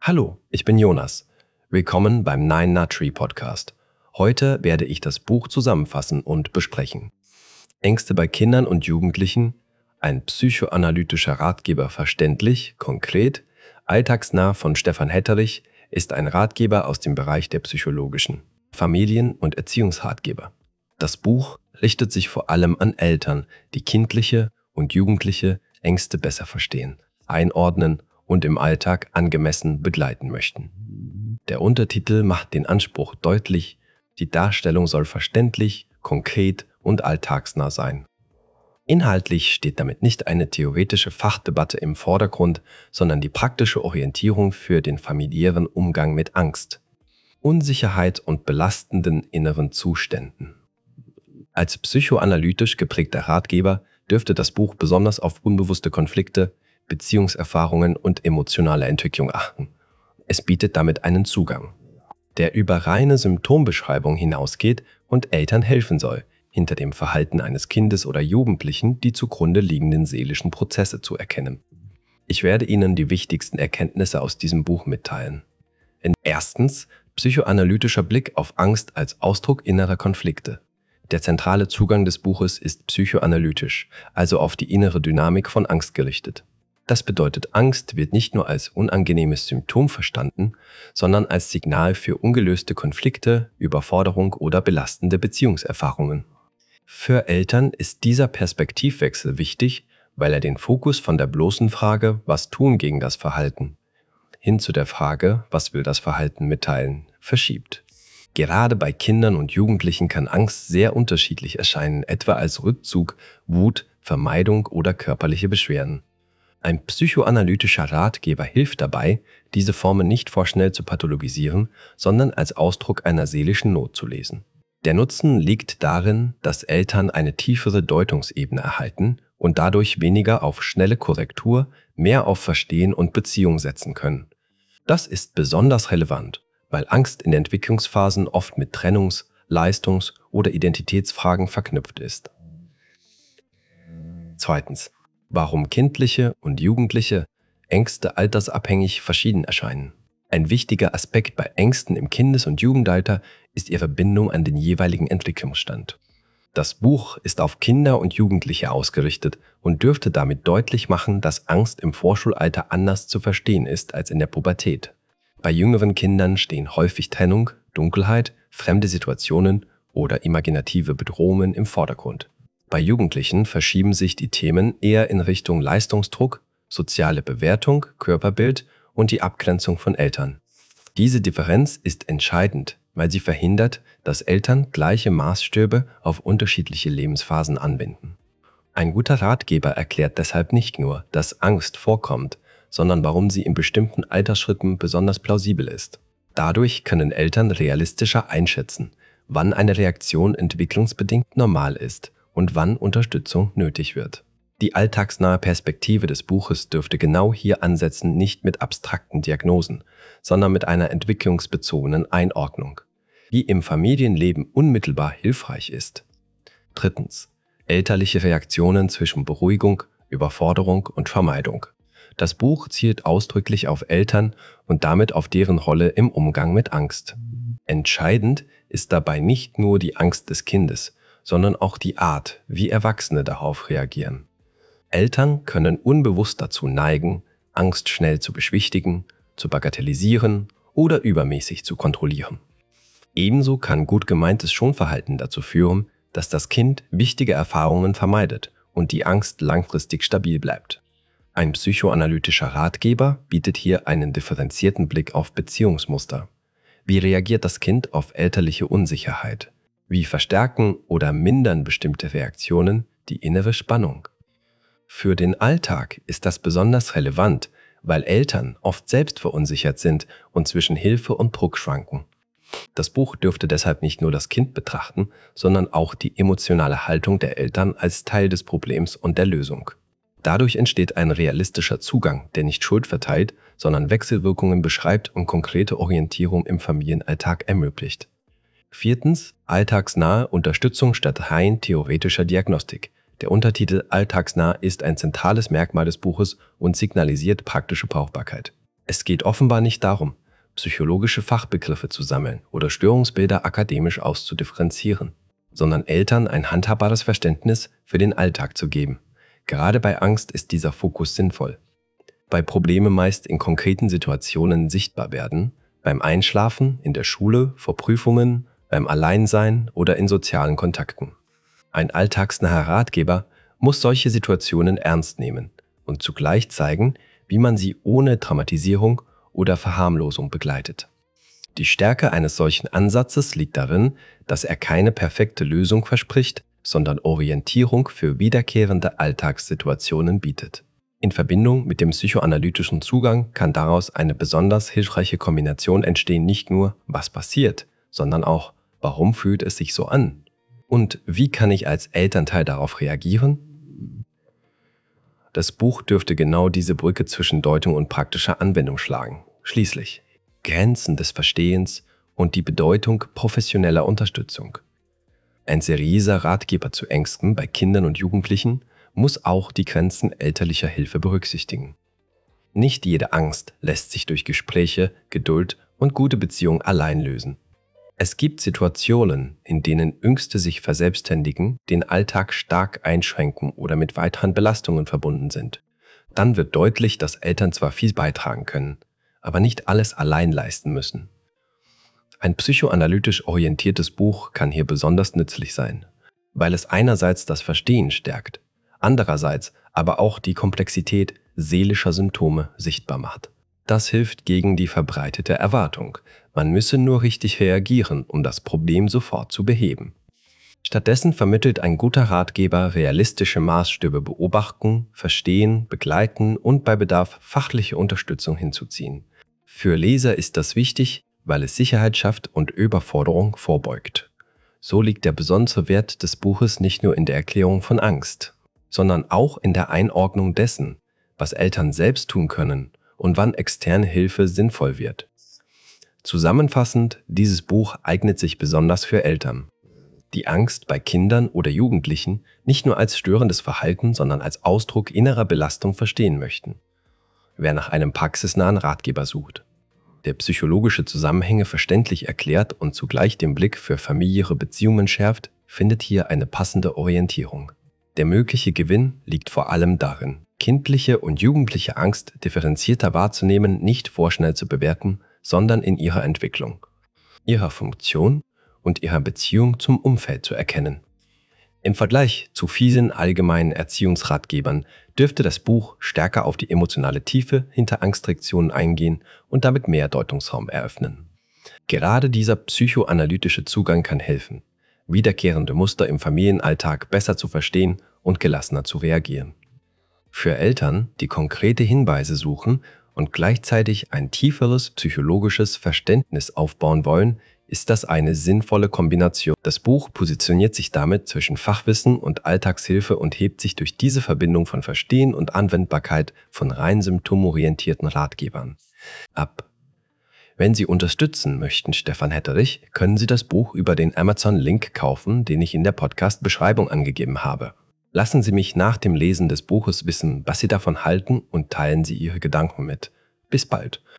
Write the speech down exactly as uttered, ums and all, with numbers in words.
Hallo, ich bin Jonas. Willkommen beim Nine Nut Tree Podcast. Heute werde ich das Buch zusammenfassen und besprechen. Ängste bei Kindern und Jugendlichen, ein psychoanalytischer Ratgeber verständlich, konkret, alltagsnah von Stefan Hetterich, ist ein Ratgeber aus dem Bereich der psychologischen Familien- und Erziehungsratgeber. Das Buch richtet sich vor allem an Eltern, die kindliche und jugendliche Ängste besser verstehen, einordnen und im Alltag angemessen begleiten möchten. Der Untertitel macht den Anspruch deutlich, die Darstellung soll verständlich, konkret und alltagsnah sein. Inhaltlich steht damit nicht eine theoretische Fachdebatte im Vordergrund, sondern die praktische Orientierung für den familiären Umgang mit Angst, Unsicherheit und belastenden inneren Zuständen. Als psychoanalytisch geprägter Ratgeber dürfte das Buch besonders auf unbewusste Konflikte, Beziehungserfahrungen und emotionale Entwicklung achten. Es bietet damit einen Zugang, der über reine Symptombeschreibung hinausgeht und Eltern helfen soll, hinter dem Verhalten eines Kindes oder Jugendlichen die zugrunde liegenden seelischen Prozesse zu erkennen. Ich werde Ihnen die wichtigsten Erkenntnisse aus diesem Buch mitteilen. Erstens, psychoanalytischer Blick auf Angst als Ausdruck innerer Konflikte. Der zentrale Zugang des Buches ist psychoanalytisch, also auf die innere Dynamik von Angst gerichtet. Das bedeutet, Angst wird nicht nur als unangenehmes Symptom verstanden, sondern als Signal für ungelöste Konflikte, Überforderung oder belastende Beziehungserfahrungen. Für Eltern ist dieser Perspektivwechsel wichtig, weil er den Fokus von der bloßen Frage, was tun gegen das Verhalten, hin zu der Frage, was will das Verhalten mitteilen, verschiebt. Gerade bei Kindern und Jugendlichen kann Angst sehr unterschiedlich erscheinen, etwa als Rückzug, Wut, Vermeidung oder körperliche Beschwerden. Ein psychoanalytischer Ratgeber hilft dabei, diese Formen nicht vorschnell zu pathologisieren, sondern als Ausdruck einer seelischen Not zu lesen. Der Nutzen liegt darin, dass Eltern eine tiefere Deutungsebene erhalten und dadurch weniger auf schnelle Korrektur, mehr auf Verstehen und Beziehung setzen können. Das ist besonders relevant, weil Angst in Entwicklungsphasen oft mit Trennungs-, Leistungs- oder Identitätsfragen verknüpft ist. Zweitens. Warum kindliche und jugendliche Ängste altersabhängig verschieden erscheinen. Ein wichtiger Aspekt bei Ängsten im Kindes- und Jugendalter ist ihre Bindung an den jeweiligen Entwicklungsstand. Das Buch ist auf Kinder und Jugendliche ausgerichtet und dürfte damit deutlich machen, dass Angst im Vorschulalter anders zu verstehen ist als in der Pubertät. Bei jüngeren Kindern stehen häufig Trennung, Dunkelheit, fremde Situationen oder imaginative Bedrohungen im Vordergrund. Bei Jugendlichen verschieben sich die Themen eher in Richtung Leistungsdruck, soziale Bewertung, Körperbild und die Abgrenzung von Eltern. Diese Differenz ist entscheidend, weil sie verhindert, dass Eltern gleiche Maßstäbe auf unterschiedliche Lebensphasen anwenden. Ein guter Ratgeber erklärt deshalb nicht nur, dass Angst vorkommt, sondern warum sie in bestimmten Altersschritten besonders plausibel ist. Dadurch können Eltern realistischer einschätzen, wann eine Reaktion entwicklungsbedingt normal ist und wann Unterstützung nötig wird. Die alltagsnahe Perspektive des Buches dürfte genau hier ansetzen, nicht mit abstrakten Diagnosen, sondern mit einer entwicklungsbezogenen Einordnung, die im Familienleben unmittelbar hilfreich ist. Drittens. Elterliche Reaktionen zwischen Beruhigung, Überforderung und Vermeidung. Das Buch zielt ausdrücklich auf Eltern und damit auf deren Rolle im Umgang mit Angst. Entscheidend ist dabei nicht nur die Angst des Kindes, sondern auch die Art, wie Erwachsene darauf reagieren. Eltern können unbewusst dazu neigen, Angst schnell zu beschwichtigen, zu bagatellisieren oder übermäßig zu kontrollieren. Ebenso kann gut gemeintes Schonverhalten dazu führen, dass das Kind wichtige Erfahrungen vermeidet und die Angst langfristig stabil bleibt. Ein psychoanalytischer Ratgeber bietet hier einen differenzierten Blick auf Beziehungsmuster. Wie reagiert das Kind auf elterliche Unsicherheit? Wie verstärken oder mindern bestimmte Reaktionen die innere Spannung? Für den Alltag ist das besonders relevant, weil Eltern oft selbst verunsichert sind und zwischen Hilfe und Druck schwanken. Das Buch dürfte deshalb nicht nur das Kind betrachten, sondern auch die emotionale Haltung der Eltern als Teil des Problems und der Lösung. Dadurch entsteht ein realistischer Zugang, der nicht Schuld verteilt, sondern Wechselwirkungen beschreibt und konkrete Orientierung im Familienalltag ermöglicht. Viertens. Alltagsnahe Unterstützung statt rein theoretischer Diagnostik. Der Untertitel Alltagsnah ist ein zentrales Merkmal des Buches und signalisiert praktische Brauchbarkeit. Es geht offenbar nicht darum, psychologische Fachbegriffe zu sammeln oder Störungsbilder akademisch auszudifferenzieren, sondern Eltern ein handhabbares Verständnis für den Alltag zu geben. Gerade bei Angst ist dieser Fokus sinnvoll. Weil Probleme meist in konkreten Situationen sichtbar werden, beim Einschlafen, in der Schule, vor Prüfungen, beim Alleinsein oder in sozialen Kontakten. Ein alltagsnaher Ratgeber muss solche Situationen ernst nehmen und zugleich zeigen, wie man sie ohne Dramatisierung oder Verharmlosung begleitet. Die Stärke eines solchen Ansatzes liegt darin, dass er keine perfekte Lösung verspricht, sondern Orientierung für wiederkehrende Alltagssituationen bietet. In Verbindung mit dem psychoanalytischen Zugang kann daraus eine besonders hilfreiche Kombination entstehen, nicht nur, was passiert, sondern auch, warum fühlt es sich so an? Und wie kann ich als Elternteil darauf reagieren? Das Buch dürfte genau diese Brücke zwischen Deutung und praktischer Anwendung schlagen. Schließlich Grenzen des Verstehens und die Bedeutung professioneller Unterstützung. Ein seriöser Ratgeber zu Ängsten bei Kindern und Jugendlichen muss auch die Grenzen elterlicher Hilfe berücksichtigen. Nicht jede Angst lässt sich durch Gespräche, Geduld und gute Beziehungen allein lösen. Es gibt Situationen, in denen Ängste sich verselbstständigen, den Alltag stark einschränken oder mit weiteren Belastungen verbunden sind. Dann wird deutlich, dass Eltern zwar viel beitragen können, aber nicht alles allein leisten müssen. Ein psychoanalytisch orientiertes Buch kann hier besonders nützlich sein, weil es einerseits das Verstehen stärkt, andererseits aber auch die Komplexität seelischer Symptome sichtbar macht. Das hilft gegen die verbreitete Erwartung, man müsse nur richtig reagieren, um das Problem sofort zu beheben. Stattdessen vermittelt ein guter Ratgeber realistische Maßstäbe beobachten, verstehen, begleiten und bei Bedarf fachliche Unterstützung hinzuziehen. Für Leser ist das wichtig, weil es Sicherheit schafft und Überforderung vorbeugt. So liegt der besondere Wert des Buches nicht nur in der Erklärung von Angst, sondern auch in der Einordnung dessen, was Eltern selbst tun können und wann externe Hilfe sinnvoll wird. Zusammenfassend, dieses Buch eignet sich besonders für Eltern, die Angst bei Kindern oder Jugendlichen nicht nur als störendes Verhalten, sondern als Ausdruck innerer Belastung verstehen möchten. Wer nach einem praxisnahen Ratgeber sucht, der psychologische Zusammenhänge verständlich erklärt und zugleich den Blick für familiäre Beziehungen schärft, findet hier eine passende Orientierung. Der mögliche Gewinn liegt vor allem darin, kindliche und jugendliche Angst differenzierter wahrzunehmen, nicht vorschnell zu bewerten, sondern in ihrer Entwicklung, ihrer Funktion und ihrer Beziehung zum Umfeld zu erkennen. Im Vergleich zu vielen allgemeinen Erziehungsratgebern dürfte das Buch stärker auf die emotionale Tiefe hinter Angstreaktionen eingehen und damit mehr Deutungsraum eröffnen. Gerade dieser psychoanalytische Zugang kann helfen, wiederkehrende Muster im Familienalltag besser zu verstehen und gelassener zu reagieren. Für Eltern, die konkrete Hinweise suchen und gleichzeitig ein tieferes psychologisches Verständnis aufbauen wollen, ist das eine sinnvolle Kombination. Das Buch positioniert sich damit zwischen Fachwissen und Alltagshilfe und hebt sich durch diese Verbindung von Verstehen und Anwendbarkeit von rein symptomorientierten Ratgebern ab. Wenn Sie unterstützen möchten, Stefan Hetterich, können Sie das Buch über den Amazon-Link kaufen, den ich in der Podcast-Beschreibung angegeben habe. Lassen Sie mich nach dem Lesen des Buches wissen, was Sie davon halten und teilen Sie Ihre Gedanken mit. Bis bald.